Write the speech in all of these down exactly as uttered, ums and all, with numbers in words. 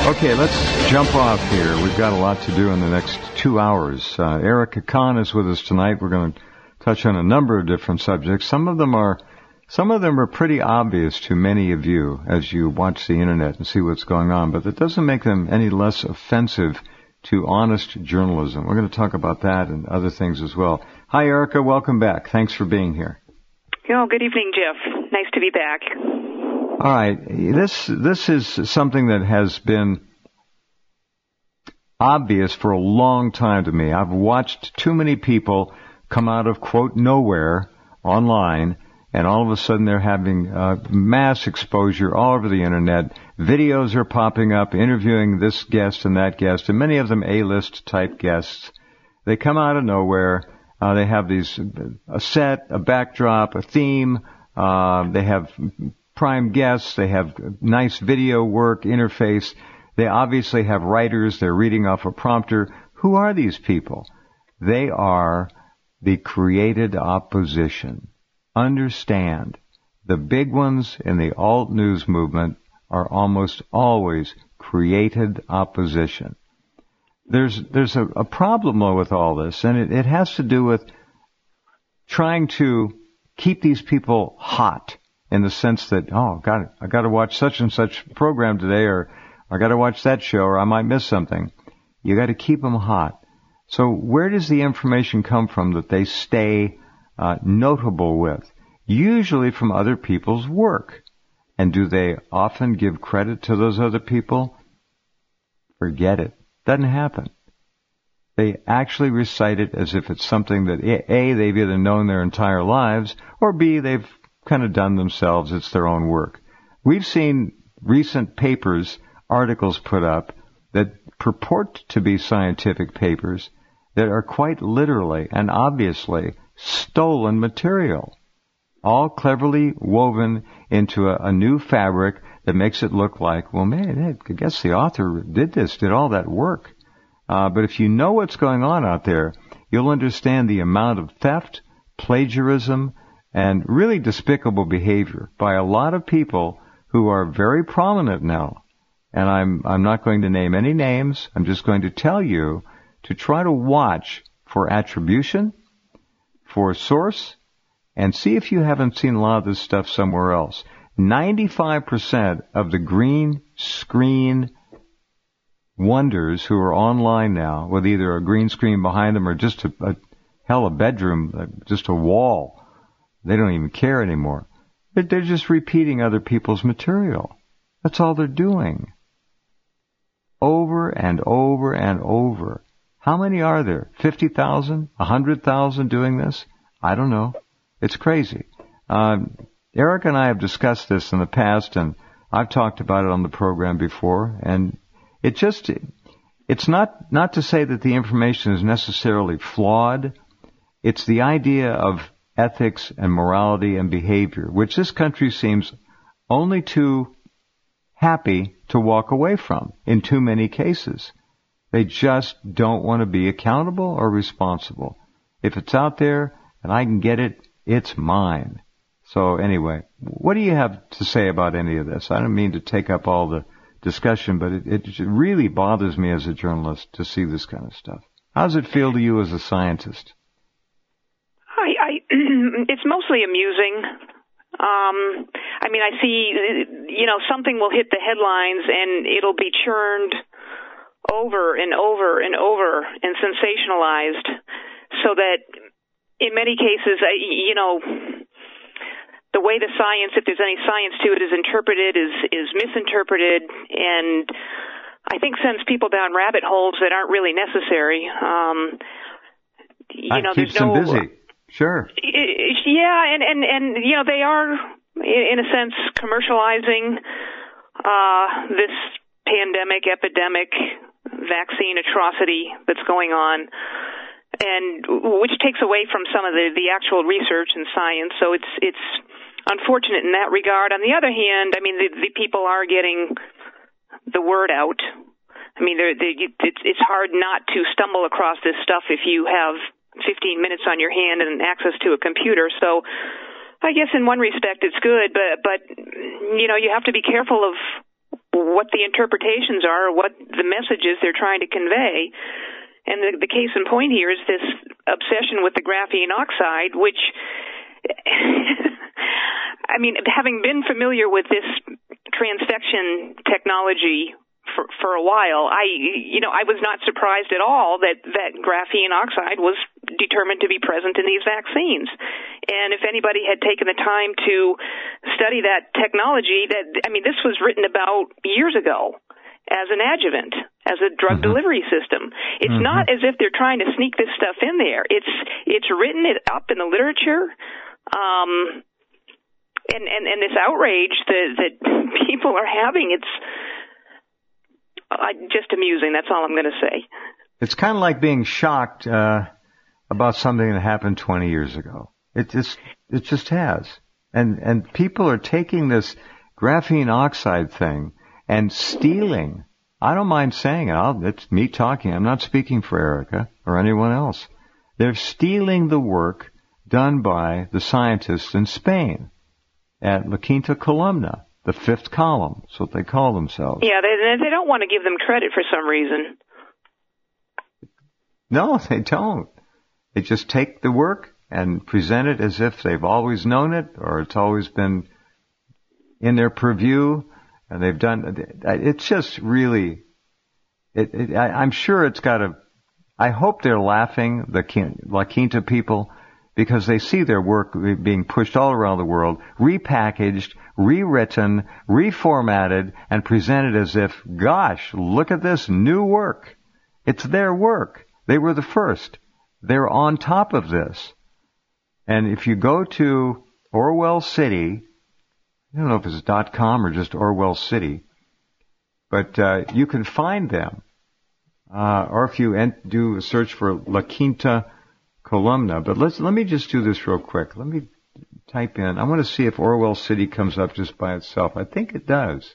Okay, let's jump off here. We've got a lot to do in the next two hours. Uh, Erica Kahn is with us tonight. We're going to touch on a number of different subjects. Some of them are, some of them are pretty obvious to many of you as you watch the internet and see what's going on, but that doesn't make them any less offensive to honest journalism. We're going to talk about that and other things as well. Hi, Erica. Welcome back. Thanks for being here. Oh, good evening, Jeff. Nice to be back. All right. This, this is something that has been obvious for a long time to me. I've watched too many people come out of, quote, nowhere online, and all of a sudden they're having uh, mass exposure all over the internet. Videos are popping up, interviewing this guest and that guest, and many of them A-list type guests. They come out of nowhere. Uh, they have these, a set, a backdrop, a theme. Uh, they have prime guests. They have nice video work, interface. They obviously have writers. They're reading off a prompter. Who are these people? They are the created opposition. Understand, the big ones in the alt news movement are almost always created opposition. There's there's a, a problem though with all this, and it, it has to do with trying to keep these people hot in the sense that, oh, God, I got to watch such and such program today, or I got to watch that show, or I might miss something. You got to keep them hot. So where does the information come from that they stay uh, notable with? Usually from other people's work. And do they often give credit to those other people? Forget it. Doesn't happen. They actually recite it as if it's something that A, they've either known their entire lives, or B, they've kind of done themselves. It's their own work. We've seen recent papers, articles put up that purport to be scientific papers that are quite literally and obviously stolen material, all cleverly woven into a, a new fabric that makes it look like, well, man, I guess the author did this, did all that work. Uh, but if you know what's going on out there, you'll understand the amount of theft, plagiarism, and really despicable behavior by a lot of people who are very prominent now. And I'm I'm not going to name any names. I'm just going to tell you to try to watch for attribution, for source, and see if you haven't seen a lot of this stuff somewhere else. ninety-five percent of the green screen wonders who are online now, with either a green screen behind them or just a, a hell, a bedroom, just a wall. They don't even care anymore. They're, they're just repeating other people's material. That's all they're doing. Over and over and over. How many are there? fifty thousand? one hundred thousand doing this? I don't know. It's crazy. Um, Eric and I have discussed this in the past, and I've talked about it on the program before, and it just, it's not, not to say that the information is necessarily flawed. It's the idea of ethics and morality and behavior, which this country seems only too happy to walk away from in too many cases. They just don't want to be accountable or responsible. If it's out there and I can get it, it's mine. So anyway, what do you have to say about any of this? I don't mean to take up all the discussion, but it, it really bothers me as a journalist to see this kind of stuff. How does it feel to you as a scientist? I, I it's mostly amusing. Um, I mean, I see, you know, something will hit the headlines and it'll be churned over and over and over and sensationalized so that in many cases, you know, the way the science, if there's any science to it, is interpreted, is, is misinterpreted, and I think sends people down rabbit holes that aren't really necessary. Um, you I know, keeps there's no, them busy. Sure. Yeah, and, and, and, you know, they are, in a sense, commercializing uh, this pandemic, epidemic, vaccine atrocity that's going on, and which takes away from some of the, the actual research and science. So it's it's unfortunate in that regard. On the other hand, I mean, the, the people are getting the word out. I mean, they're, they, it's, it's hard not to stumble across this stuff if you have fifteen minutes on your hand and access to a computer. So I guess in one respect it's good, but, but you know, you have to be careful of what the interpretations are, or what the messages they're trying to convey. And the, the case in point here is this obsession with the graphene oxide, which, I mean, having been familiar with this transfection technology for, for a while, I, you know, I was not surprised at all that, that graphene oxide was determined to be present in these vaccines. And if anybody had taken the time to study that technology, that, I mean, this was written about years ago as an adjuvant, as a drug mm-hmm. delivery system. It's mm-hmm. not as if they're trying to sneak this stuff in there. It's, it's written it up in the literature. Um, and, and, and this outrage that, that people are having, it's, Uh, just amusing. That's all I'm going to say. It's kind of like being shocked uh, about something that happened twenty years ago. It just it just has, and and people are taking this graphene oxide thing and stealing. I don't mind saying it. I'll, it's me talking. I'm not speaking for Erica or anyone else. They're stealing the work done by the scientists in Spain at La Quinta Columna. The fifth column, that's what they call themselves. Yeah, they, they don't want to give them credit for some reason. No, they don't. They just take the work and present it as if they've always known it, or it's always been in their purview, and they've done. It's just really. It, it, I, I'm sure it's got a. I hope they're laughing, the La Quinta people, because they see their work being pushed all around the world, repackaged, rewritten, reformatted, and presented as if, gosh, look at this new work. It's their work. They were the first. They're on top of this. And if you go to Orwell City, I don't know if it's .com or just Orwell City, but uh, you can find them. Uh, or if you ent- do a search for La Quinta Columna. But let's let me just do this real quick. Let me type in. I want to see if Orwell City comes up just by itself. I think it does.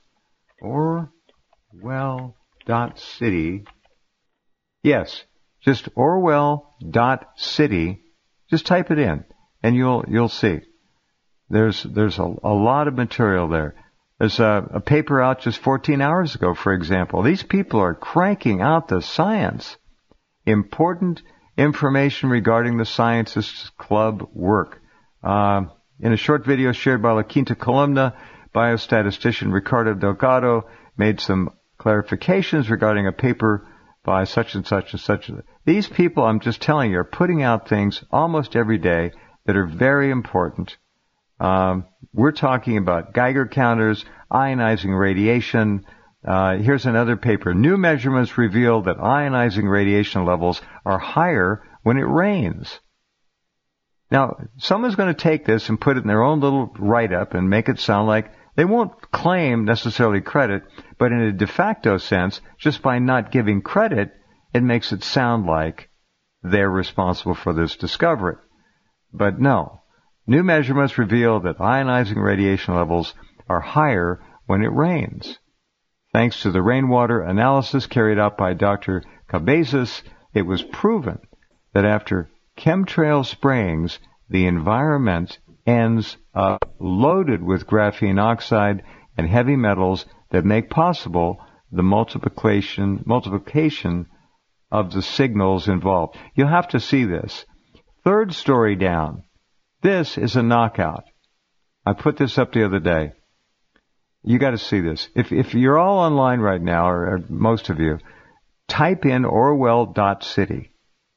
Orwell.city. Yes, just Orwell.city. Just type it in, and you'll you'll see. There's there's a, a lot of material there. There's a, a paper out just fourteen hours ago, for example. These people are cranking out the science. Important information regarding the Scientists Club work. Uh, in a short video shared by La Quinta Columna, biostatistician Ricardo Delgado made some clarifications regarding a paper by such and such and such. These people, I'm just telling you, are putting out things almost every day that are very important. Um, we're talking about Geiger counters, ionizing radiation. Uh, here's another paper. New measurements reveal that ionizing radiation levels are higher when it rains. Now, someone's going to take this and put it in their own little write-up and make it sound like they won't claim necessarily credit, but in a de facto sense, just by not giving credit, it makes it sound like they're responsible for this discovery. But no. New measurements reveal that ionizing radiation levels are higher when it rains. Thanks to the rainwater analysis carried out by Doctor Cabezas, it was proven that after chemtrail sprayings, the environment ends up loaded with graphene oxide and heavy metals that make possible the multiplication multiplication of the signals involved. You'll have to see this. Third story down. This is a knockout. I put this up the other day. You got to see this. If if you're all online right now, or, or most of you, type in Orwell.city.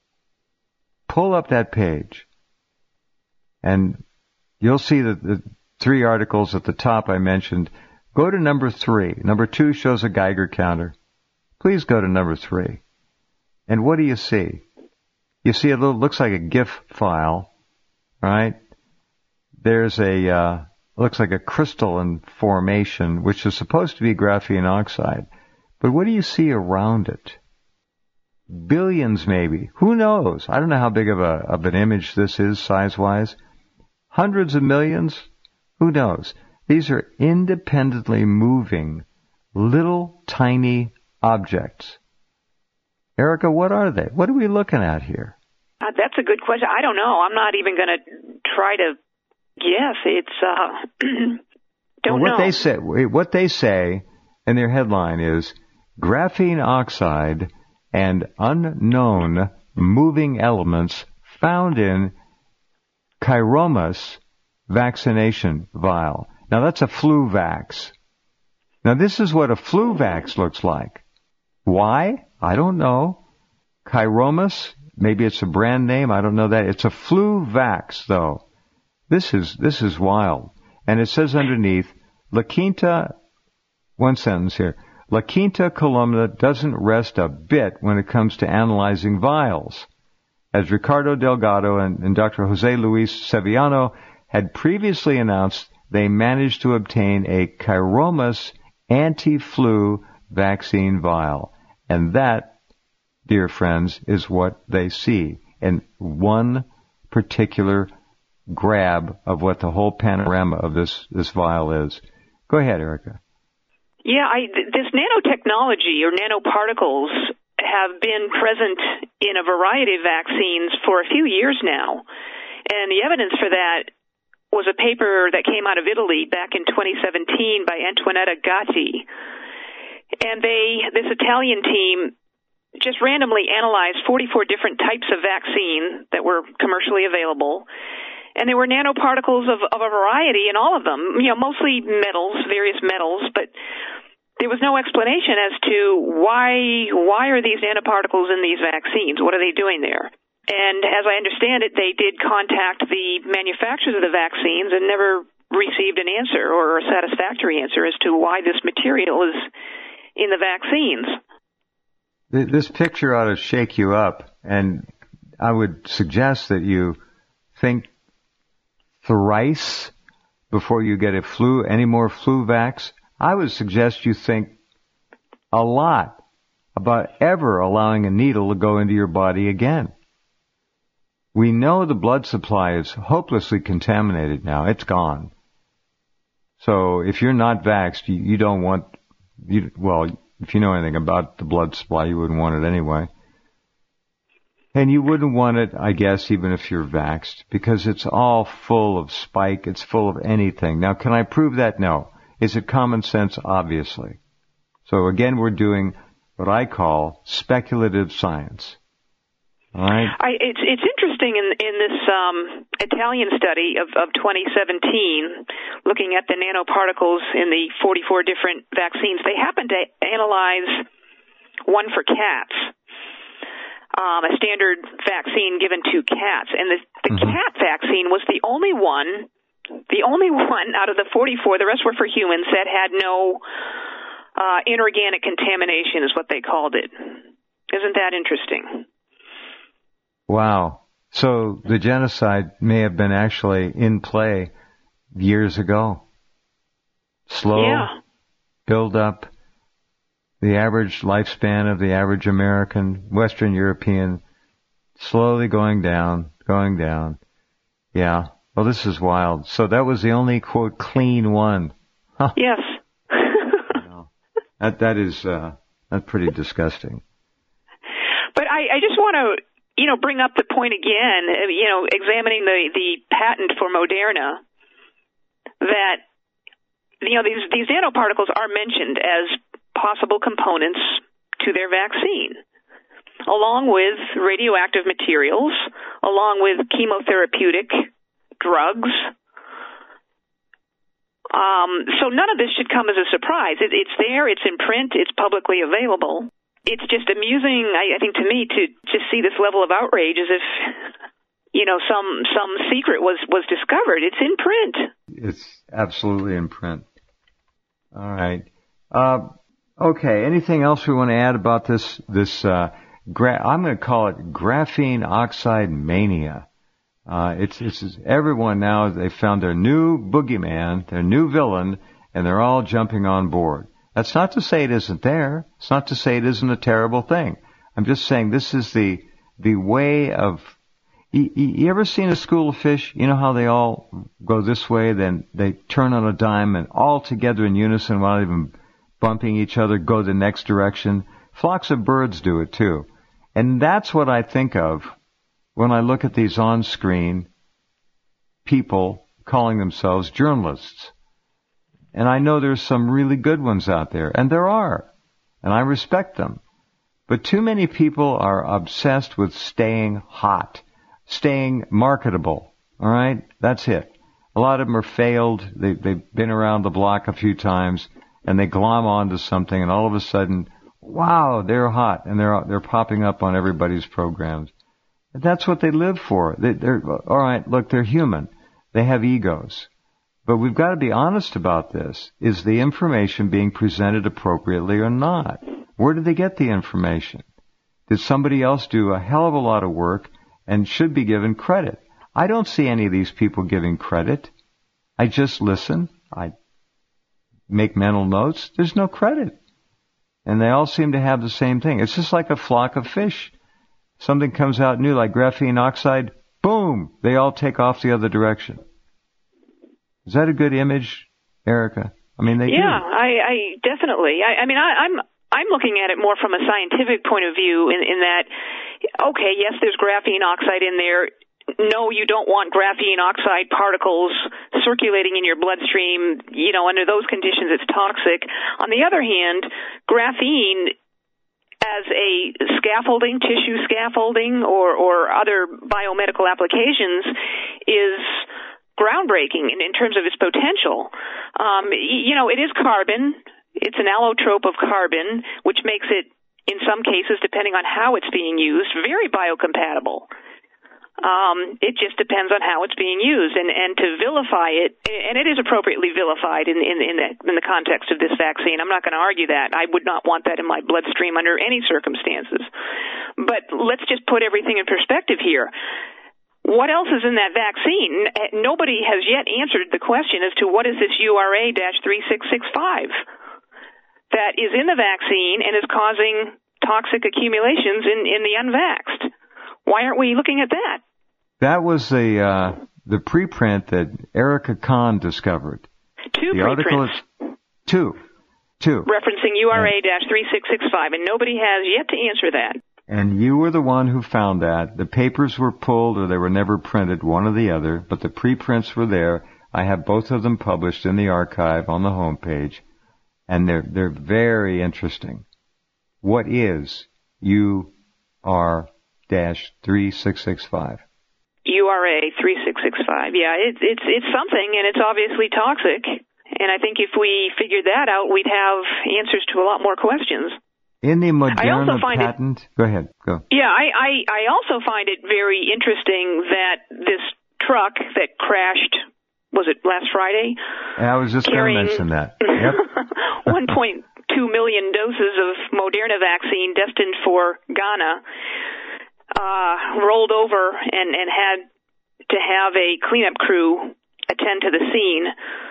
Pull up that page, and you'll see that the three articles at the top I mentioned. Go to number three. Number two shows a Geiger counter. Please go to number three. And what do you see? You see a little, looks like a GIF file, right? There's a, uh, looks like a crystalline formation, which is supposed to be graphene oxide. But what do you see around it? Billions, maybe. Who knows? I don't know how big of a of an image this is size-wise. Hundreds of millions? Who knows? These are independently moving little tiny objects. Erica, what are they? What are we looking at here? Uh, that's a good question. I don't know. I'm not even going to try to guess. It's uh, don't well, what know. They say, what they say, and their headline is Graphene Oxide and Unknown Moving Elements Found in Chiromas Vaccination Vial. Now that's a flu vax. Now this is what a flu vax looks like. Why? I don't know. Chiromas, maybe it's a brand name, I don't know that. It's a flu vax though. This is, this is wild. And it says underneath, La Quinta, one sentence here, La Quinta Columna doesn't rest a bit when it comes to analyzing vials. As Ricardo Delgado and, and Doctor Jose Luis Sevillano had previously announced, they managed to obtain a Chiromas anti-flu vaccine vial. And that, dear friends, is what they see in one particular grab of what the whole panorama of this, this vial is. Go ahead, Erica. Yeah, I, this nanotechnology or nanoparticles have been present in a variety of vaccines for a few years now. And the evidence for that was a paper that came out of Italy back in twenty seventeen by Antoinetta Gatti. And they, this Italian team just randomly analyzed forty-four different types of vaccine that were commercially available. And there were nanoparticles of, of a variety in all of them, you know, mostly metals, various metals, but there was no explanation as to why why are these nanoparticles in these vaccines? What are they doing there? And as I understand it, they did contact the manufacturers of the vaccines and never received an answer or a satisfactory answer as to why this material is in the vaccines. This picture ought to shake you up, and I would suggest that you think thrice before you get a flu, any more flu vax. I would suggest you think a lot about ever allowing a needle to go into your body again. We know the blood supply is hopelessly contaminated now. It's gone. So if you're not vaxxed, you, you don't want, you, well, if you know anything about the blood supply, you wouldn't want it anyway. And you wouldn't want it, I guess, even if you're vaxxed, because it's all full of spike. It's full of anything. Now, can I prove that? No. Is it common sense? Obviously. So again, we're doing what I call speculative science. All right. I, it's it's interesting in in this um, Italian study of, of twenty seventeen, looking at the nanoparticles in the forty-four different vaccines. They happened to analyze one for cats, um, a standard vaccine given to cats, and the, the mm-hmm. cat vaccine was the only one. The only one out of the forty-four, the rest were for humans, that had no uh, inorganic contamination is what they called it. Isn't that interesting? Wow. So the genocide may have been actually in play years ago. Slow yeah. build up. The average lifespan of the average American, Western European, slowly going down, going down. Yeah. Well, this is wild. So that was the only, quote, clean one. Huh. Yes. No. That, that is, uh, that's pretty disgusting. But I, I just want to, you know, bring up the point again, you know, examining the, the patent for Moderna, that, you know, these, these nanoparticles are mentioned as possible components to their vaccine, along with radioactive materials, along with chemotherapeutic drugs. Um, so none of this should come as a surprise. It, it's there, it's in print, it's publicly available. It's just amusing, I, I think, to me, to just see this level of outrage as if, you know, some some secret was, was discovered. It's in print. It's absolutely in print. All right. Uh, okay. Anything else we want to add about this? This uh, gra- I'm going to call it graphene oxide mania. Uh, it's, it's everyone now, they found their new boogeyman, their new villain, and they're all jumping on board. That's not to say it isn't there. It's not to say it isn't a terrible thing. I'm just saying this is the, the way of, you, you ever seen a school of fish? You know how they all go this way, then they turn on a dime and all together in unison without even bumping each other go the next direction? Flocks of birds do it too. And that's what I think of when I look at these on-screen people calling themselves journalists. And I know there's some really good ones out there, and there are, and I respect them. But too many people are obsessed with staying hot, staying marketable, all right? That's it. A lot of them are failed. They, they've been around the block a few times, and they glom onto something, and all of a sudden, wow, they're hot, and they're they're popping up on everybody's programs. That's what they live for. They, they're all right. Look, they're human. They have egos, but we've got to be honest about this. Is the information being presented appropriately or not? Where did they get the information? Did somebody else do a hell of a lot of work and should be given credit? I don't see any of these people giving credit. I just listen. I make mental notes. There's no credit. And they all seem to have the same thing. It's just like a flock of fish. Something comes out new, like graphene oxide, boom, they all take off the other direction. Is that a good image, Erica? I mean, they yeah, do. I, I definitely. I, I mean, I, I'm I'm looking at it more from a scientific point of view in, in that, okay, yes, there's graphene oxide in there. No, you don't want graphene oxide particles circulating in your bloodstream. You know, under those conditions, it's toxic. On the other hand, graphene as a scaffolding, tissue scaffolding, or, or other biomedical applications is groundbreaking in, in terms of its potential. Um, you know, it is carbon. It's an allotrope of carbon, which makes it, in some cases, depending on how it's being used, very biocompatible. Um, it just depends on how it's being used, and, and to vilify it, and it is appropriately vilified in, in, in, the, in the context of this vaccine. I'm not going to argue that. I would not want that in my bloodstream under any circumstances. But let's just put everything in perspective here. What else is in that vaccine? Nobody has yet answered the question as to what is this U R A three six six five that is in the vaccine and is causing toxic accumulations in, in the unvaxxed. Why aren't we looking at that? That was the uh, the preprint that Erica Kahn discovered. Two the preprints. Article is two. Two. Referencing U R A three six six five, and nobody has yet to answer that. And you were the one who found that. The papers were pulled or they were never printed, one or the other, but the preprints were there. I have both of them published in the archive on the homepage, and they're they're very interesting. What is U R A three six six five? U R A three six six five. Yeah, it, it's it's something, and it's obviously toxic. And I think if we figured that out, we'd have answers to a lot more questions. In the Moderna patent, it, go ahead, go. Yeah, I, I, I also find it very interesting that this truck that crashed, was it last Friday? I was just going to mention that. Yep. one point two million doses of Moderna vaccine destined for Ghana. Uh, rolled over and, and had to have a cleanup crew attend to the scene.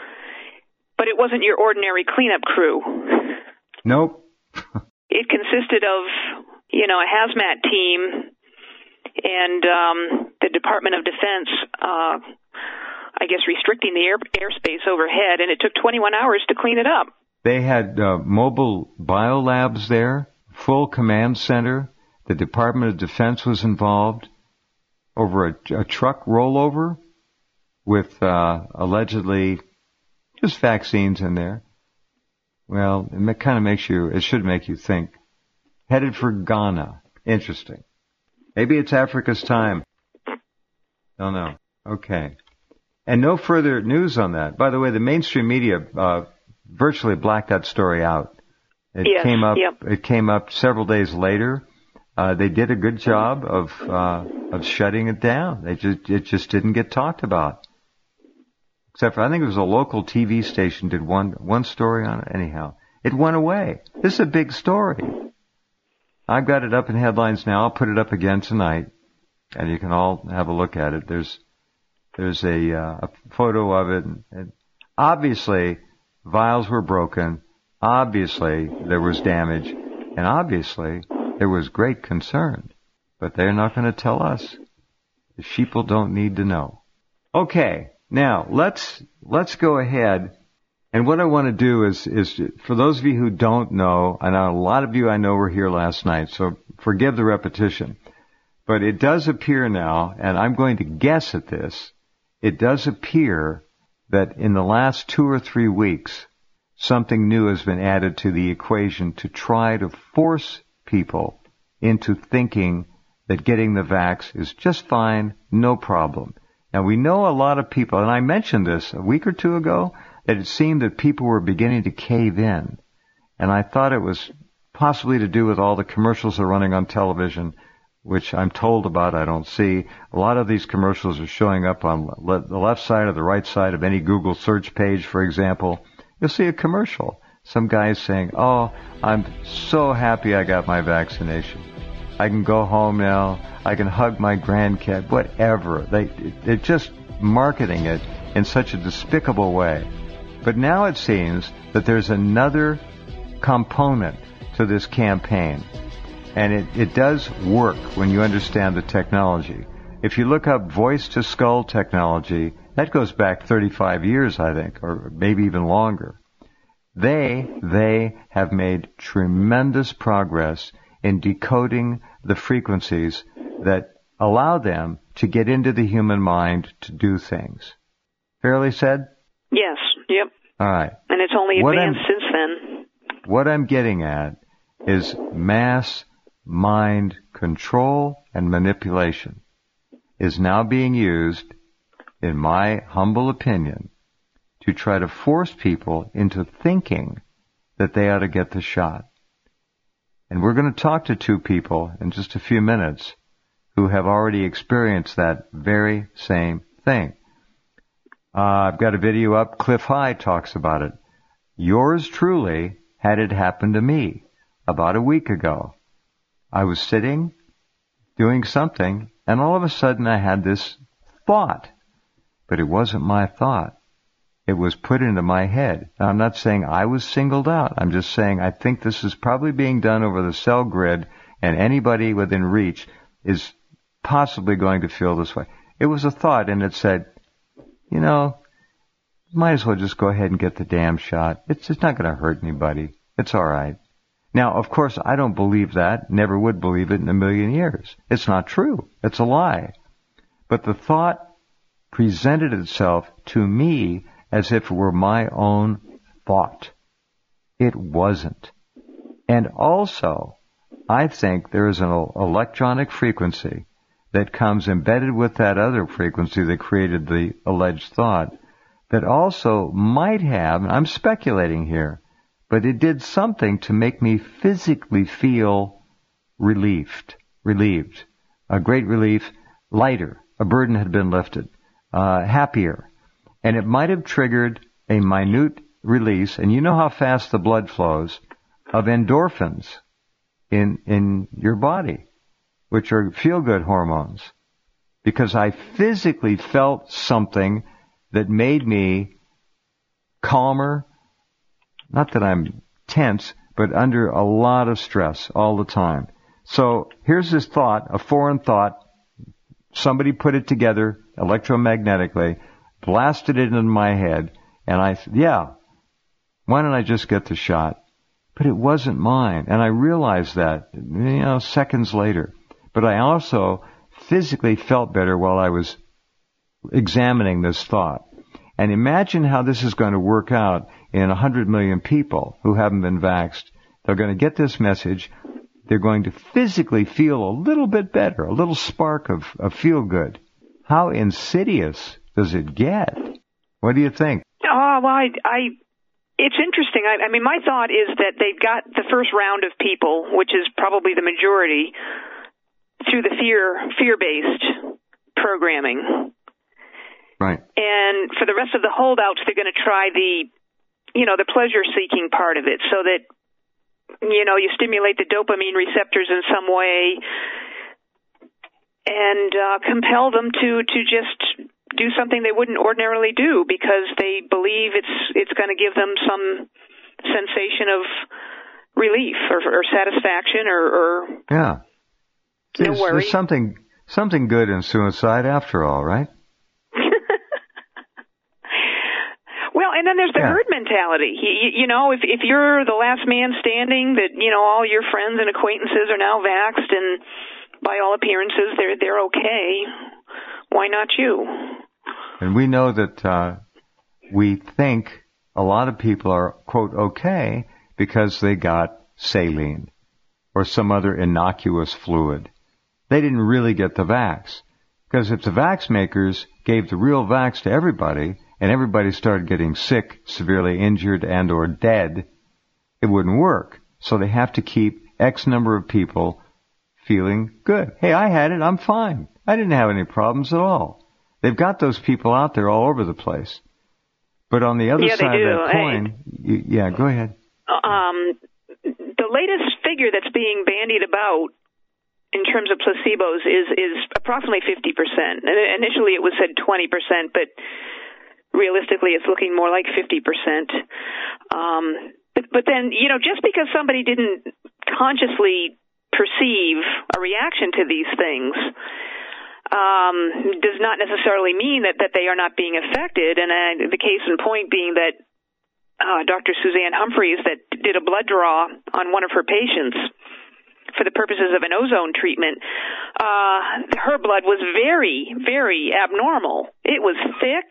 But it wasn't your ordinary cleanup crew. Nope. It consisted of, you know, a hazmat team and um, the Department of Defense, uh, I guess, restricting the air, airspace overhead, and it took twenty-one hours to clean it up. They had uh, mobile biolabs there, full command center. The Department of Defense was involved over a, a truck rollover with uh, allegedly just vaccines in there. Well, it kind of makes you, it should make you think. Headed for Ghana. Interesting. Maybe it's Africa's time. Don't know. Okay. And no further news on that. By the way, the mainstream media uh, virtually blacked that story out. It yes, came up. Yep. It came up several days later. Uh, they did a good job of uh, of shutting it down. They just it just didn't get talked about. Except for I think it was a local T V station did one one story on it. Anyhow, it went away. This is a big story. I've got it up in headlines now. I'll put it up again tonight, and you can all have a look at it. There's there's a, uh, a photo of it. And, and obviously, vials were broken. Obviously, there was damage, and obviously, there was great concern. But they're not going to tell us. The sheeple don't need to know. Okay. Now, let's, let's go ahead. And what I want to do is, is for those of you who don't know, I know a lot of you I know were here last night, so forgive the repetition. But it does appear now, and I'm going to guess at this, it does appear that in the last two or three weeks, something new has been added to the equation to try to force people into thinking that getting the vax is just fine, no problem. Now, we know a lot of people, and I mentioned this a week or two ago, that it seemed that people were beginning to cave in. And I thought it was possibly to do with all the commercials that are running on television, which I'm told about, I don't see. A lot of these commercials are showing up on le- the left side or the right side of any Google search page, for example. You'll see a commercial. Some guy is saying, oh, I'm so happy I got my vaccination. I can go home now. I can hug my grandkid, whatever. They, they're just marketing it in such a despicable way. But now it seems that there's another component to this campaign. And it, it does work when you understand the technology. If you look up voice-to-skull technology, that goes back thirty-five years, I think, or maybe even longer. They, they have made tremendous progress in decoding the frequencies that allow them to get into the human mind to do things. Fairly said? Yes, yep. All right. And it's only what advanced I'm, since then. What I'm getting at is mass mind control and manipulation is now being used, in my humble opinion, to try to force people into thinking that they ought to get the shot. And we're going to talk to two people in just a few minutes who have already experienced that very same thing. Uh, I've got a video up. Cliff High talks about it. Yours truly had it happen to me about a week ago. I was sitting, doing something, and all of a sudden I had this thought. But it wasn't my thought. It was put into my head. Now, I'm not saying I was singled out. I'm just saying I think this is probably being done over the cell grid, and anybody within reach is possibly going to feel this way. It was a thought, and it said, you know, might as well just go ahead and get the damn shot. It's just not going to hurt anybody. It's all right. Now, of course, I don't believe that, never would believe it in a million years. It's not true. It's a lie. But the thought presented itself to me as if it were my own thought. It wasn't. And also, I think there is an electronic frequency that comes embedded with that other frequency that created the alleged thought that also might have, and I'm speculating here, but it did something to make me physically feel relieved, relieved, a great relief, lighter, a burden had been lifted, uh, happier. And it might have triggered a minute release, and you know how fast the blood flows, of endorphins in in your body, which are feel-good hormones. Because I physically felt something that made me calmer, not that I'm tense, but under a lot of stress all the time. So here's this thought, a foreign thought. Somebody put it together electromagnetically, blasted it into my head, and I said, yeah, why don't I just get the shot? But it wasn't mine, and I realized that, you know, seconds later. But I also physically felt better while I was examining this thought. And imagine how this is going to work out in one hundred million people who haven't been vaxxed. They're going to get this message. They're going to physically feel a little bit better, a little spark of, of feel-good. How insidious does it get? What do you think? Oh, well, I, I it's interesting. I, I mean, my thought is that they got the first round of people, which is probably the majority, through the fear, fear-based programming. Right. And for the rest of the holdouts, they're going to try the, you know, the pleasure-seeking part of it, so that, you know, you stimulate the dopamine receptors in some way and uh, compel them to, to just do something they wouldn't ordinarily do because they believe it's it's going to give them some sensation of relief or, or satisfaction or, or yeah. No there's, worry. There's something something good in suicide after all, right? Well, and then there's the yeah. herd mentality. You, you know, if if you're the last man standing, that, you know, all your friends and acquaintances are now vaxxed, and by all appearances they're they're okay, why not you? And we know that uh, we think a lot of people are, quote, okay because they got saline or some other innocuous fluid. They didn't really get the vax. Because if the vax makers gave the real vax to everybody and everybody started getting sick, severely injured, and or dead, it wouldn't work. So they have to keep X number of people feeling good. Hey, I had it. I'm fine. I didn't have any problems at all. They've got those people out there all over the place. But on the other yeah, side do. of that coin, hey, you, yeah, go ahead. Um, the latest figure that's being bandied about in terms of placebos is, is approximately fifty percent. Initially it was said twenty percent, but realistically it's looking more like fifty percent. Um, but, but then, you know, just because somebody didn't consciously perceive a reaction to these things um, does not necessarily mean that, that they are not being affected. And uh, the case in point being that uh, Doctor Suzanne Humphreys that did a blood draw on one of her patients for the purposes of an ozone treatment, uh, her blood was very, very abnormal. It was thick.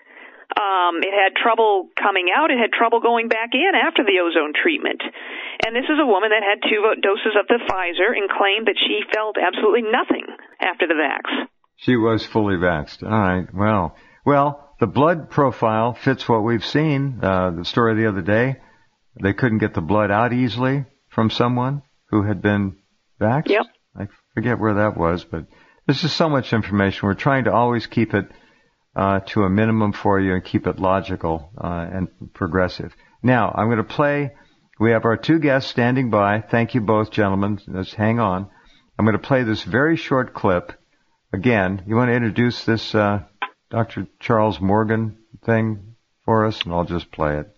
Um, it had trouble coming out. It had trouble going back in after the ozone treatment. And this is a woman that had two doses of the Pfizer and claimed that she felt absolutely nothing after the vax. She was fully vaxxed. All right. Well, well, the blood profile fits what we've seen. Uh, the story the other day, they couldn't get the blood out easily from someone who had been vaxxed. Yep. I forget where that was, but this is so much information. We're trying to always keep it uh, to a minimum for you and keep it logical uh, and progressive. Now, I'm going to play. We have our two guests standing by. Thank you both, gentlemen. Let's hang on. I'm going to play this very short clip. Again, you want to introduce this uh, Doctor Charles Morgan thing for us, and I'll just play it.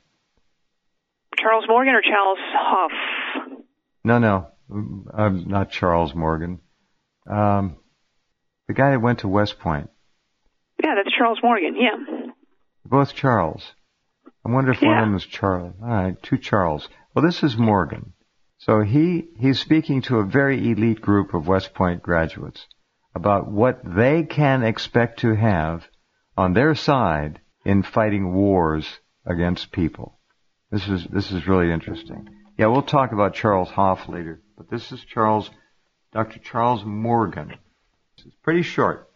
Charles Morgan or Charles Huff? No, no, I'm not Charles Morgan. Um, the guy that went to West Point. Yeah, that's Charles Morgan, yeah. Both Charles. I wonder if yeah. one of them is Charlie. All right, two Charles. Well, this is Morgan. So he, he's speaking to a very elite group of West Point graduates about what they can expect to have on their side in fighting wars against people. This is, this is really interesting. Yeah, we'll talk about Charles Hoff later, but this is Charles, Doctor Charles Morgan. This is pretty short.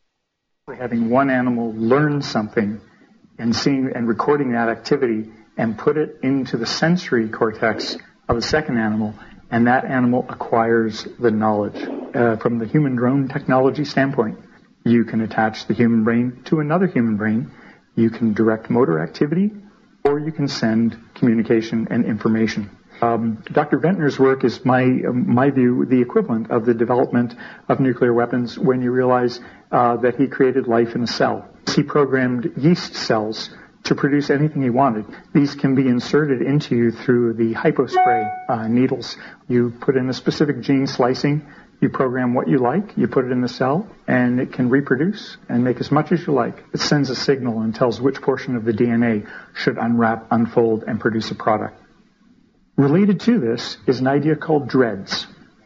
Having one animal learn something and seeing and recording that activity and put it into the sensory cortex of a second animal, and that animal acquires the knowledge. Uh, from the human drone technology standpoint, you can attach the human brain to another human brain, you can direct motor activity, or you can send communication and information. Um, Doctor Ventnor's work is, my my view, the equivalent of the development of nuclear weapons when you realize uh, that he created life in a cell. He programmed yeast cells to produce anything he wanted. These can be inserted into you through the hypospray uh, needles. You put in a specific gene slicing, you program what you like, you put it in the cell, and it can reproduce and make as much as you like. It sends a signal and tells which portion of the D N A should unwrap, unfold, and produce a product. Related to this is an idea called DREADS.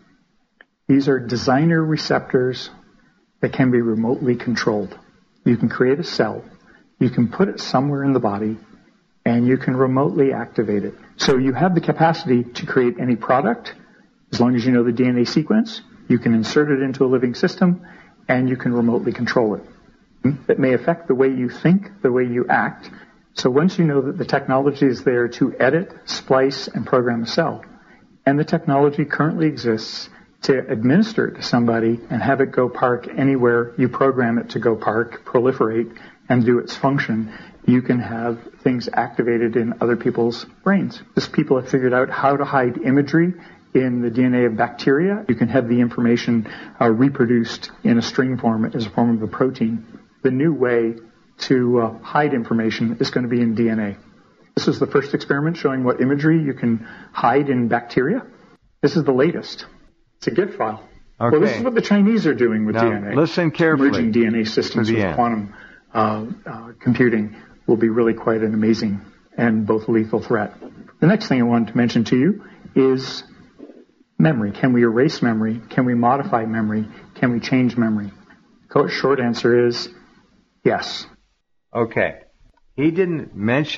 These are designer receptors that can be remotely controlled. You can create a cell, you can put it somewhere in the body, and you can remotely activate it. So you have the capacity to create any product. As long as you know the D N A sequence, you can insert it into a living system, and you can remotely control it. It may affect the way you think, the way you act. So once you know that the technology is there to edit, splice, and program a cell, and the technology currently exists to administer it to somebody and have it go park anywhere you program it to go park, proliferate, and do its function, you can have things activated in other people's brains. Just people have figured out how to hide imagery in the D N A of bacteria. You can have the information uh, reproduced in a string form as a form of a protein. The new way to uh, hide information is going to be in D N A. This is the first experiment showing what imagery you can hide in bacteria. This is the latest. It's a GIF file. Okay. Well, this is what the Chinese are doing with now, D N A. Listen carefully. Emerging D N A systems with end. quantum uh, uh, computing will be really quite an amazing and both lethal threat. The next thing I wanted to mention to you is memory. Can we erase memory? Can we modify memory? Can we change memory? The short answer is yes. Okay. He didn't mention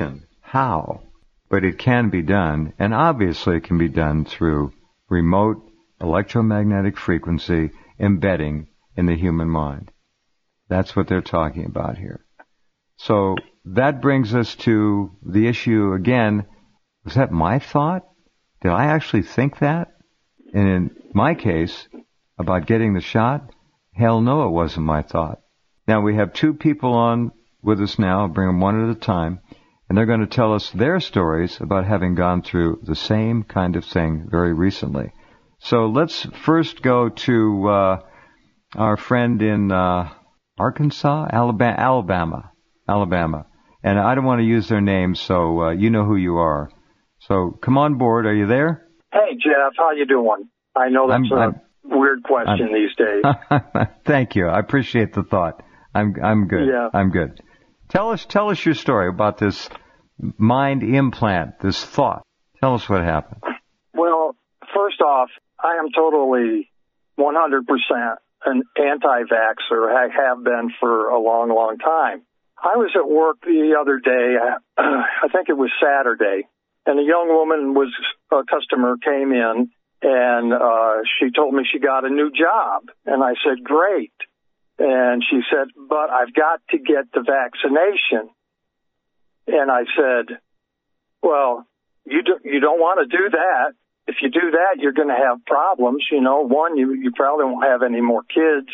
how, but it can be done, and obviously it can be done through remote electromagnetic frequency embedding in the human mind. That's what they're talking about here. So that brings us to the issue again. Was that my thought? Did I actually think that? And in my case, about getting the shot, hell no, it wasn't my thought. Now we have two people on with us now. I'll bring them one at a time. And they're going to tell us their stories about having gone through the same kind of thing very recently. So let's first go to uh, our friend in uh, Arkansas, Alabama, Alabama, Alabama. And I don't want to use their names, so uh, you know who you are. So come on board. Are you there? Hey, Jeff. How you doing? I know that's I'm, a I'm, weird question I'm, these days. Thank you. I appreciate the thought. I'm I'm good. Yeah. I'm good. Tell us tell us your story about this mind implant, this thought. Tell us what happened. Well, first off, I am totally one hundred percent an anti-vaxxer. I have been for a long, long time. I was at work the other day, I think it was Saturday, and a young woman was, a customer came in, and uh, she told me she got a new job. And I said, great. And she said, but I've got to get the vaccination. And I said, well, you, do, you don't want to do that. If you do that, you're going to have problems. You know, one, you, you probably won't have any more kids.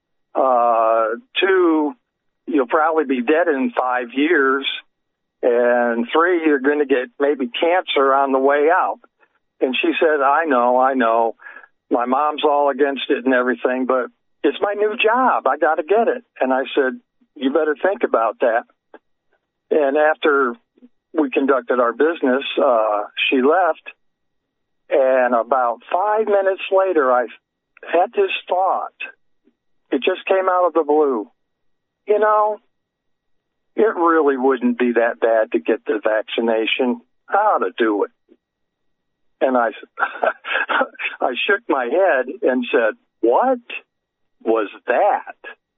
Uh, two, you'll probably be dead in five years. And three, you're going to get maybe cancer on the way out. And she said, I know, I know. My mom's all against it and everything, but it's my new job. I got to get it. And I said, you better think about that. And after we conducted our business, uh, she left. And about five minutes later, I had this thought. It just came out of the blue. You know, it really wouldn't be that bad to get the vaccination. I ought to do it. And I, I shook my head and said, what was that?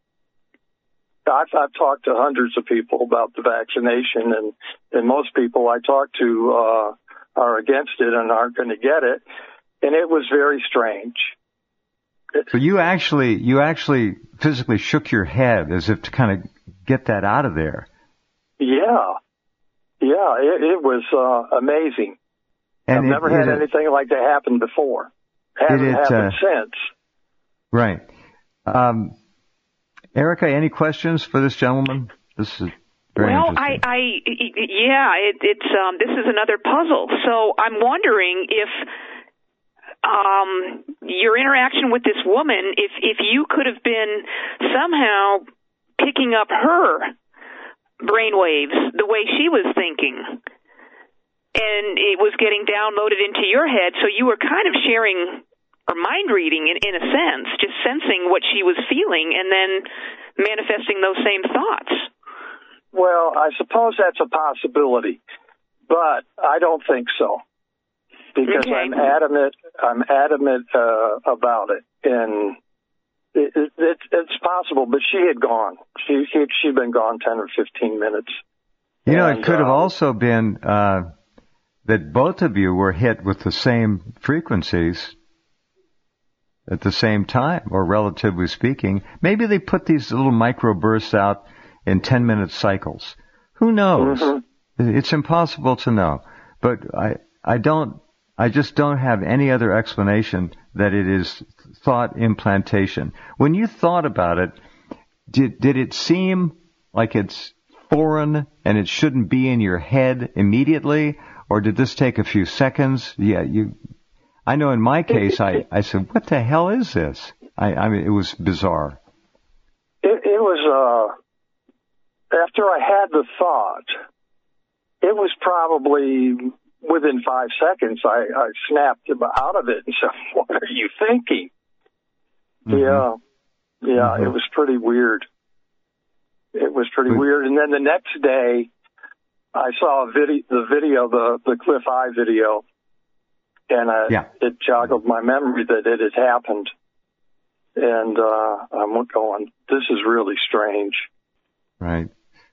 I've, I've talked to hundreds of people about the vaccination, and, and most people I talk to uh, are against it and aren't going to get it. And it was very strange. So you actually, you actually physically shook your head as if to kind of get that out of there. Yeah. Yeah, it, it was uh, amazing. And I've it, never had it, anything like that happen before. Hasn't it, happened uh, since. Right. Um, Erica, any questions for this gentleman? This is very well, interesting. I, I, yeah, it, it's um, this is another puzzle. So I'm wondering if um, your interaction with this woman, if if you could have been somehow picking up her brainwaves the way she was thinking, and it was getting downloaded into your head, so you were kind of sharing or mind reading in, in a sense, just sensing what she was feeling and then manifesting those same thoughts. Well, I suppose that's a possibility, but I don't think so, because okay. I'm adamant. I'm adamant uh, about it, and it, it, it, it's possible. But she had gone. She she she'd been gone ten or fifteen minutes. You know, and, it could have um, also been uh, that both of you were hit with the same frequencies at the same time, or relatively speaking. Maybe they put these little microbursts out in ten-minute cycles. Who knows? Mm-hmm. It's impossible to know. But I, I don't, I just don't have any other explanation that it is thought implantation. When you thought about it, did, did it seem like it's foreign and it shouldn't be in your head immediately? Or did this take a few seconds? Yeah, you, I know in my case, I, I said, what the hell is this? I, I mean, it was bizarre. It, it was, uh, after I had the thought, it was probably within five seconds, I, I snapped out of it and said, what are you thinking? Mm-hmm. Yeah. Yeah, mm-hmm. It was pretty weird. It was pretty mm-hmm. weird. And then the next day, I saw a video, the video, the, the Cliff Eye video, and uh, yeah. it joggled my memory that it had happened. And uh, I'm going, this is really strange. Right.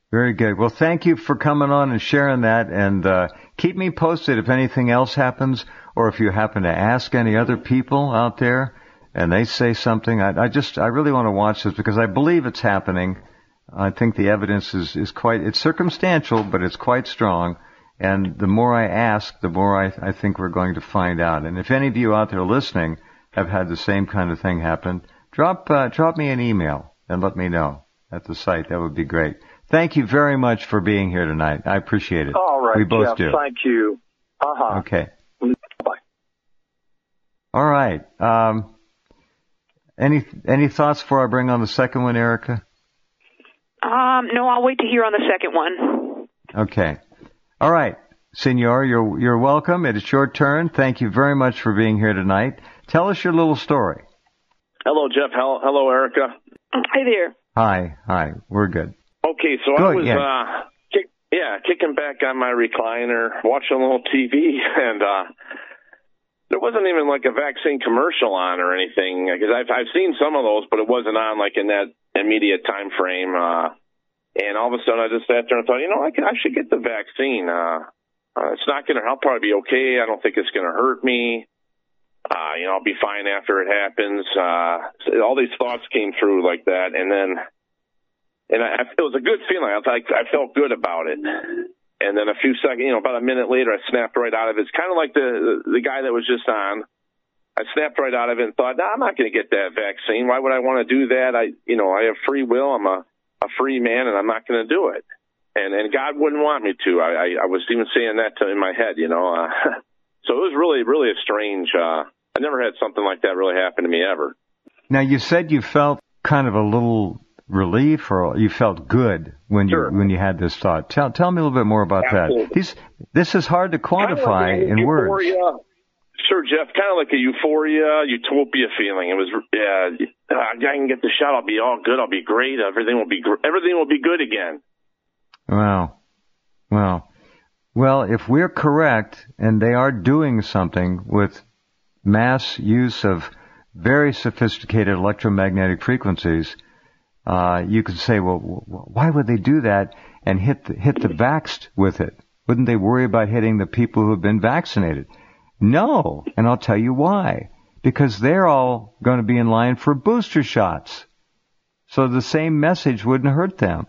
Very good. Well, thank you for coming on and sharing that, and uh, keep me posted if anything else happens, or if you happen to ask any other people out there and they say something. I, I just, I really want to watch this because I believe it's happening. I think the evidence is, is quite, it's circumstantial, but it's quite strong. And the more I ask, the more I, I think we're going to find out. And if any of you out there listening have had the same kind of thing happen, drop, uh, drop me an email and let me know at the site. That would be great. Thank you very much for being here tonight. I appreciate it. All right, we both Jeff, do. Thank you. Uh-huh. Okay. Bye. All right. Um, any any thoughts before I bring on the second one, Erica? Um, no, I'll wait to hear on the second one. Okay. All right, Senor, you're you're welcome. It is your turn. Thank you very much for being here tonight. Tell us your little story. Hello, Jeff. Hello, hello Erica. Hi there. Hi. Hi. We're good. Okay, so Good, I was, yeah. uh, kick, yeah, kicking back on my recliner, watching a little T V, and uh, there wasn't even like a vaccine commercial on or anything, because I've, I've seen some of those, but it wasn't on like in that immediate time frame. Uh, and all of a sudden I just sat there and thought, you know, I, can, I should get the vaccine. Uh, uh, it's not going to, I'll probably be okay. I don't think it's going to hurt me. Uh, you know, I'll be fine after it happens. Uh, so all these thoughts came through like that, and then And I, it was a good feeling. I, like, I felt good about it. And then a few seconds, you know, about a minute later, I snapped right out of it. It's kind of like the the guy that was just on. I snapped right out of it and thought, no, I'm not going to get that vaccine. Why would I want to do that? I, you know, I have free will. I'm a, a free man, and I'm not going to do it. And and God wouldn't want me to. I, I, I was even saying that to, in my head, you know. Uh, so it was really, really a strange. Uh, I never had something like that really happen to me ever. Now, you said you felt kind of a little relief, or you felt good when you Sure. when you had this thought. Tell tell me a little bit more about Absolutely. that. These this is hard to quantify Kind of like in words. euphoria. Sure, Jeff. Kind of like a euphoria, utopia feeling. It was, yeah, I can get the shot. I'll be all good. I'll be great. Everything will be gr- everything will be good again. Wow. Well, well, if we're correct, and they are doing something with mass use of very sophisticated electromagnetic frequencies, uh, you could say, well, why would they do that and hit the, hit the vaxxed with it? Wouldn't they worry about hitting the people who have been vaccinated? No, and I'll tell you why. Because they're all going to be in line for booster shots. So the same message wouldn't hurt them.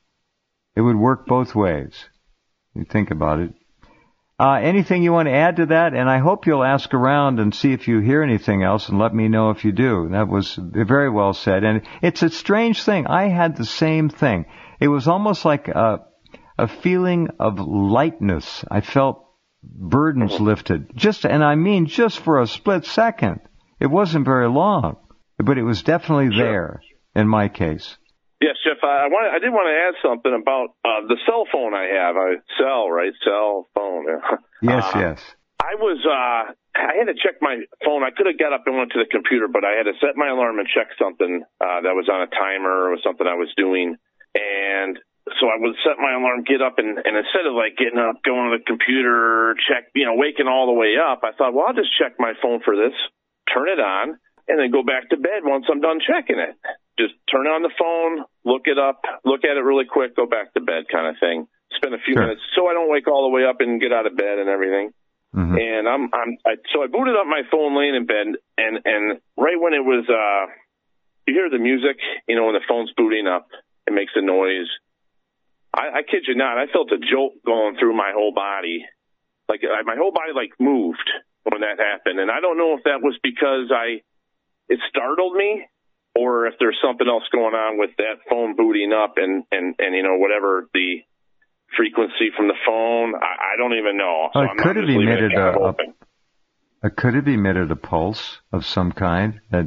It would work both ways. You think about it. Uh, anything you want to add to that? And I hope you'll ask around and see if you hear anything else and let me know if you do. That was very well said. And it's a strange thing. I had the same thing. It was almost like a, a feeling of lightness. I felt burdens lifted. Just, and I mean just for a split second. It wasn't very long, but it was definitely Sure. there in my case. Yes, Jeff. I wanted, I did want to add something about uh, the cell phone I have. I cell, right? Cell phone. Yes, uh, yes. I was. Uh, I had to check my phone. I could have got up and went to the computer, but I had to set my alarm and check something uh, that was on a timer or something I was doing. And so I would set my alarm, get up, and, and instead of like getting up, going to the computer, check, you know, waking all the way up, I thought, well, I'll just check my phone for this, turn it on, and then go back to bed once I'm done checking it. Just turn on the phone, look it up, look at it really quick, go back to bed kind of thing. Spend a few Sure. minutes so I don't wake all the way up and get out of bed and everything. Mm-hmm. And I'm, I'm, I, so I booted up my phone laying in bed, and, and right when it was, uh, you hear the music, you know, when the phone's booting up, it makes a noise. I, I kid you not, I felt a jolt going through my whole body. Like, I, my whole body, like, moved when that happened. And I don't know if that was because I, it startled me, or if there's something else going on with that phone booting up and, and, and you know, whatever the frequency from the phone, I, I don't even know. So Well, it I'm could not have just leaving emitted it kind of a- a- open. It could have emitted a pulse of some kind that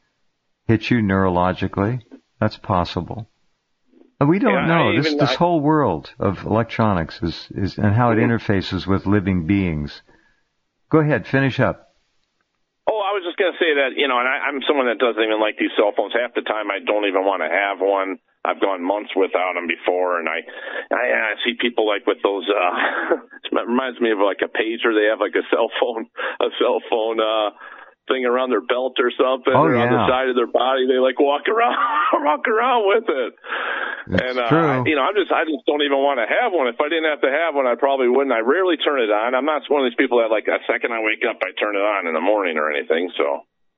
hit you neurologically. That's possible. But we don't Yeah, know. I This even- this I- whole world of electronics is, is and how it Mhm. interfaces with living beings. Go ahead, finish up. Oh, I was just going to say that, you know, and I, I'm someone that doesn't even like these cell phones. Half the time I don't even want to have one. I've gone months without them before, and I, I, I see people like with those, uh, it reminds me of like a pager. They have like a cell phone, a cell phone, uh, thing around their belt or something, Oh, or on the yeah. side of their body. They like walk around, walk around with it. It's and uh, true. I, you know, I'm just I just don't even want to have one. If I didn't have to have one, I probably wouldn't. I rarely turn it on. I'm not one of these people that like a second I wake up, I turn it on in the morning or anything. So.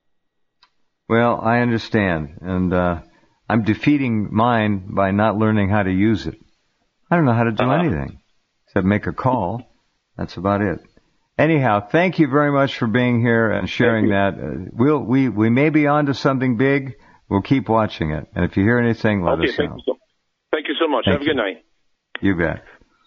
Well, I understand, and uh, I'm defeating mine by not learning how to use it. I don't know how to do uh-huh. anything except make a call. That's about it. Anyhow, thank you very much for being here and sharing that. Uh, we'll we we may be on to something big. We'll keep watching it, and if you hear anything, let okay, us thank know. You so, thank you so much. Thank Have a good you. night. You bet.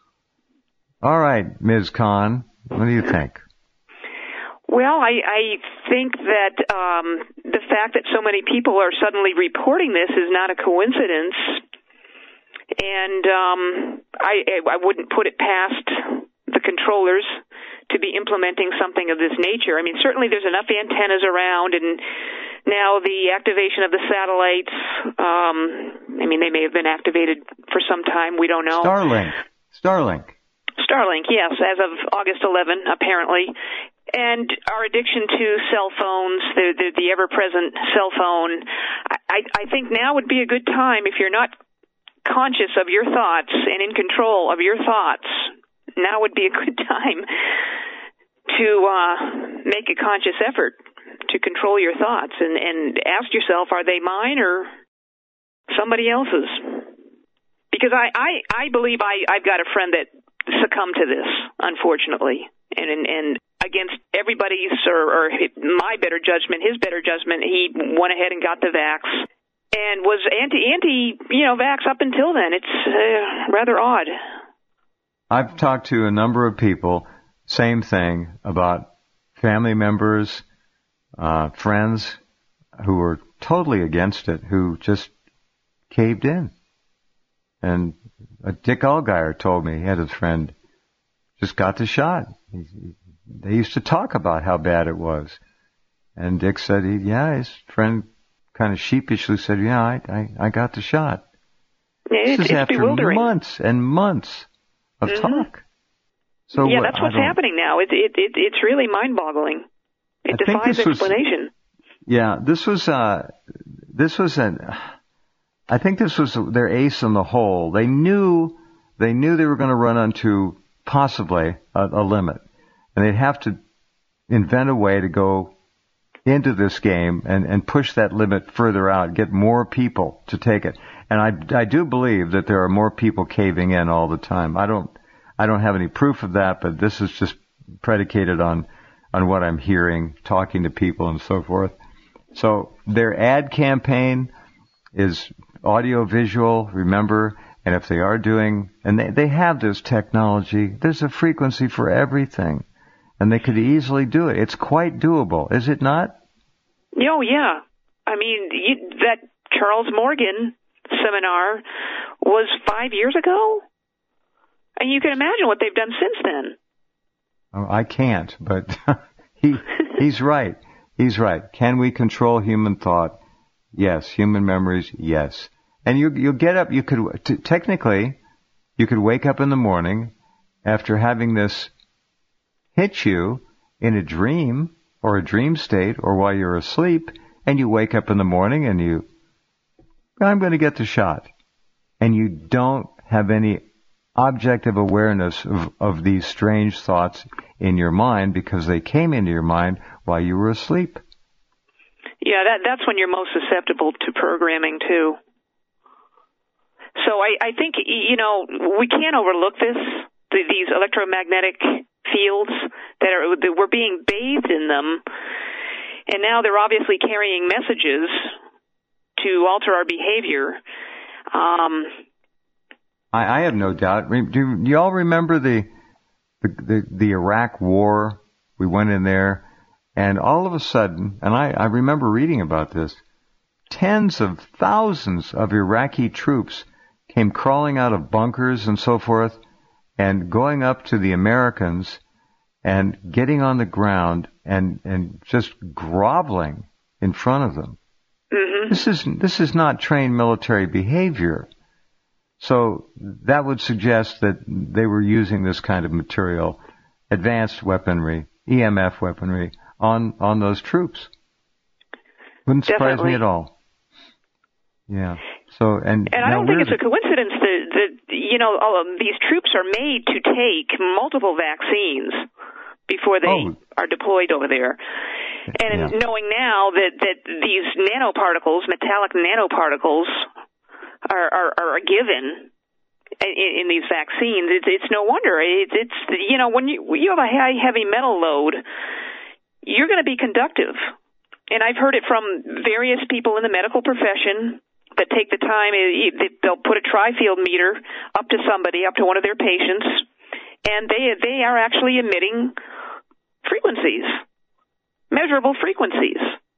All right, Miz Khan, what do you think? Well, I, I think that um, the fact that so many people are suddenly reporting this is not a coincidence, and um, I, I wouldn't put it past the controllers to be implementing something of this nature. I mean, certainly there's enough antennas around, and now the activation of the satellites, um, I mean, they may have been activated for some time. We don't know. Starlink. Starlink. Starlink, yes, as of August eleventh, apparently. And our addiction to cell phones, the, the, the ever-present cell phone, I, I think now would be a good time, if you're not conscious of your thoughts and in control of your thoughts, now would be a good time to uh, make a conscious effort to control your thoughts and, and ask yourself, are they mine or somebody else's? Because I, I, I believe I, I've got a friend that succumbed to this, unfortunately, and, and, and against everybody's or, or my better judgment, his better judgment, he went ahead and got the vax and was anti, anti, you know, vax up until then. It's uh, rather odd. I've talked to a number of people, same thing, about family members, uh, friends who were totally against it, who just caved in. And uh, Dick Allgaier told me he had his friend just got the shot. He, he, they used to talk about how bad it was. And Dick said, he, yeah, his friend kind of sheepishly said, yeah, I, I, I got the shot. It, this is it's after bewildering. months and months of mm-hmm. talk. So yeah, what, that's what's happening now. It, it, it, it's really mind-boggling. It I defies explanation. Was, yeah, this was, uh, this was an, I think this was their ace in the hole. They knew, they knew they were going to run onto possibly a, a limit. And they'd have to invent a way to go into this game and, and push that limit further out, get more people to take it. And I, I do believe that there are more people caving in all the time. I don't, I don't have any proof of that, but this is just predicated on, on what I'm hearing, talking to people and so forth. So their ad campaign is audio visual, remember, and if they are doing, and they, they have this technology, there's a frequency for everything. And they could easily do it. It's quite doable, is it not? Oh, yeah. I mean, you, that Charles Morgan seminar was five years ago. And you can imagine what they've done since then. Oh, I can't, but he he's right. He's right. Can we control human thought? Yes. Human memories? Yes. And you you get up, you could, t- technically, you could wake up in the morning after having this hit you in a dream or a dream state or while you're asleep, and you wake up in the morning and you, I'm going to get the shot. And you don't have any objective awareness of, of these strange thoughts in your mind because they came into your mind while you were asleep. Yeah, that that's when you're most susceptible to programming, too. So I, I think, you know, we can't overlook this, the, these electromagnetic fields that are that we're being bathed in them, and now they're obviously carrying messages to alter our behavior. Um, I, I have no doubt. Do, do you all remember the, the the the Iraq War? We went in there, and all of a sudden, and I, I remember reading about this, tens of thousands of Iraqi troops came crawling out of bunkers and so forth, and going up to the Americans and getting on the ground and, and just groveling in front of them. mm-hmm. This is this is not trained military behavior. So that would suggest that they were using this kind of material, advanced weaponry, E M F weaponry, on, on those troops. Wouldn't surprise Definitely. me at all. Yeah. So, and, and I don't think it's a coincidence that, that you know, all of these troops are made to take multiple vaccines before they oh. are deployed over there. And yeah. knowing now that, that these nanoparticles, metallic nanoparticles, are, are, are given in, in these vaccines, it's, it's no wonder. It's, it's, you know, when you, you have a high heavy metal load, you're going to be conductive. And I've heard it from various people in the medical profession that take the time, they'll put a tri-field meter up to somebody, up to one of their patients, and they they are actually emitting frequencies, measurable frequencies.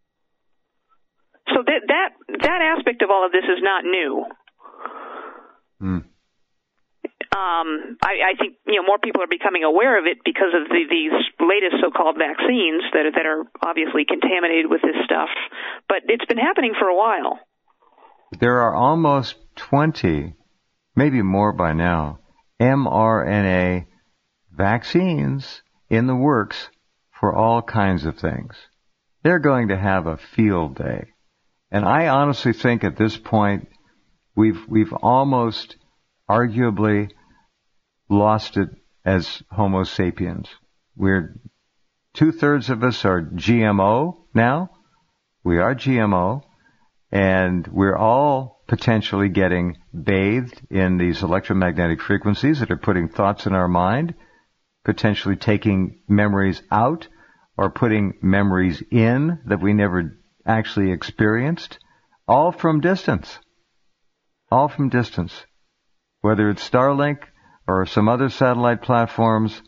So that that that aspect of all of this is not new. Mm. Um, I, I think you know more people are becoming aware of it because of the, these latest so-called vaccines that are, that are obviously contaminated with this stuff. But it's been happening for a while. There are almost twenty, maybe more by now, mRNA vaccines in the works for all kinds of things. They're going to have a field day. And I honestly think at this point, we've, we've almost arguably lost it as Homo sapiens. We're, two-thirds of us are G M O now. We are G M O. And we're all potentially getting bathed in these electromagnetic frequencies that are putting thoughts in our mind, potentially taking memories out or putting memories in that we never actually experienced, all from distance. All from distance. Whether it's Starlink or some other satellite platforms,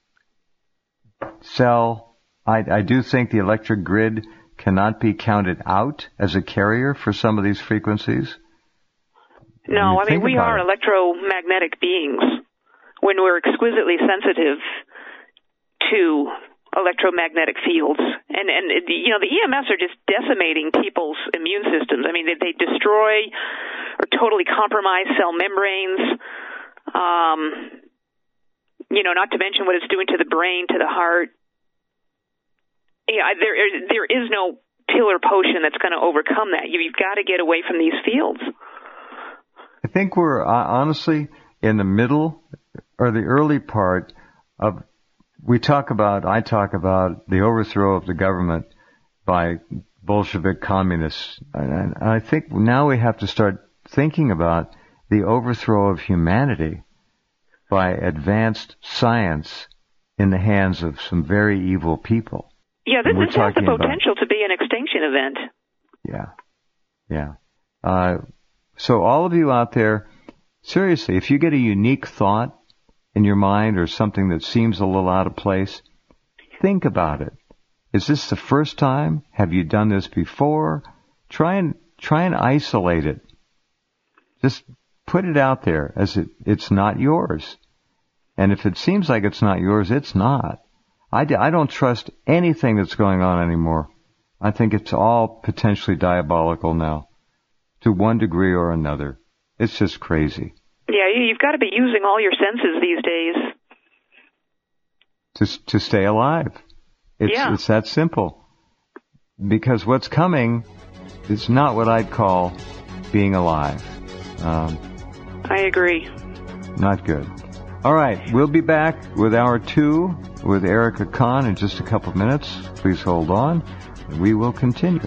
cell, I, I do think the electric grid cannot be counted out as a carrier for some of these frequencies. No, I mean, we are it. electromagnetic beings when we're exquisitely sensitive to electromagnetic fields. And, and you know, the E M S are just decimating people's immune systems. I mean, they, they destroy or totally compromise cell membranes, um, you know, not to mention what it's doing to the brain, to the heart. Yeah, there there is no pill or potion that's going to overcome that. You've got to get away from these fields. I think we're uh, honestly in the middle or the early part of, we talk about, I talk about the overthrow of the government by Bolshevik communists. And I think now we have to start thinking about the overthrow of humanity by advanced science in the hands of some very evil people. Yeah, this, this has the potential about, to be an extinction event. Yeah, yeah. Uh, so all of you out there, seriously, if you get a unique thought in your mind or something that seems a little out of place, think about it. Is this the first time? Have you done this before? Try and try and isolate it. Just put it out there as it, it's not yours. And if it seems like it's not yours, it's not. I, I don't trust anything that's going on anymore. I think it's all potentially diabolical now, to one degree or another. It's just crazy. Yeah, you've got to be using all your senses these days. To, to stay alive. It's, yeah. It's that simple. Because what's coming is not what I'd call being alive. Um, I agree. Not good. All right, we'll be back with hour two with Erica Kahn in just a couple of minutes. Please hold on, and we will continue.